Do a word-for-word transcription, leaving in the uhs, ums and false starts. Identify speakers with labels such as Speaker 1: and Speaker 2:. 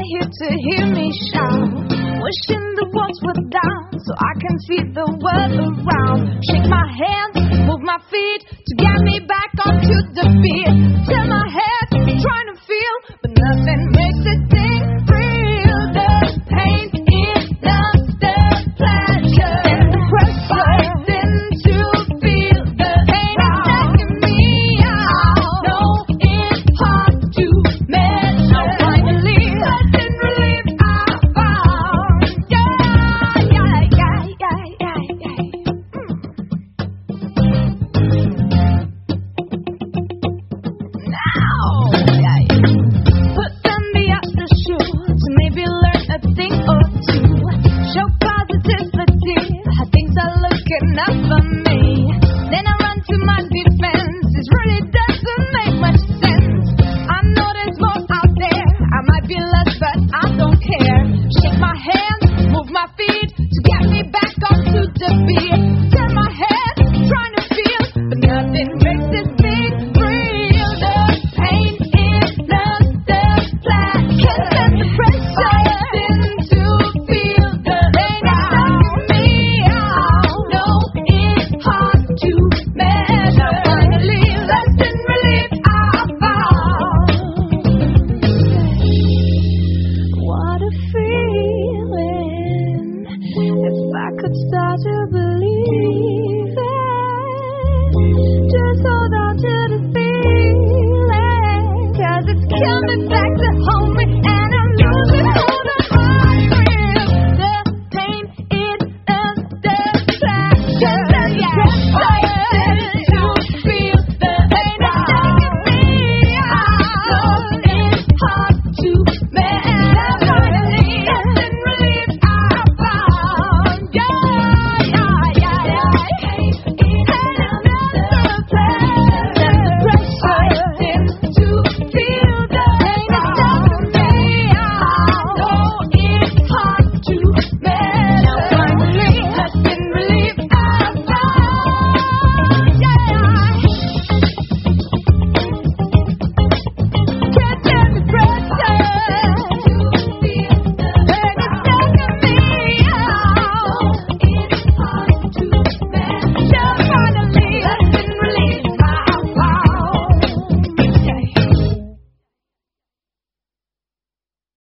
Speaker 1: here to hear me shout. Wishing the walls were down so I can see the world around. Shake my hands, move my feet to get me back onto the beat. Turn my head, trying to feel, but nothing makes it sing real. The pain is not the pleasure. Fighting to feel the pain is taking me out. No, it's hard to measure. Finally, letting relief I found. Yeah, yeah, yeah, yeah, yeah, yeah. Now, yeah, put on the other shoe to maybe learn a thing or two. Show positivity, how things are looking up for me. Then I run to my defense. This really doesn't make much sense. I know there's more out there. I might be lost, but I don't care. Shake my hands, move my feet to get me back onto the beat. Turn my head, trying to feel, but nothing makes this thing real. The pain is not the pleasure. There's the pressure. Fighting to feel the pain is taking me out. No, it's hard to measure. Finally, lasting relief I found. What a feeling. If I could start to believe.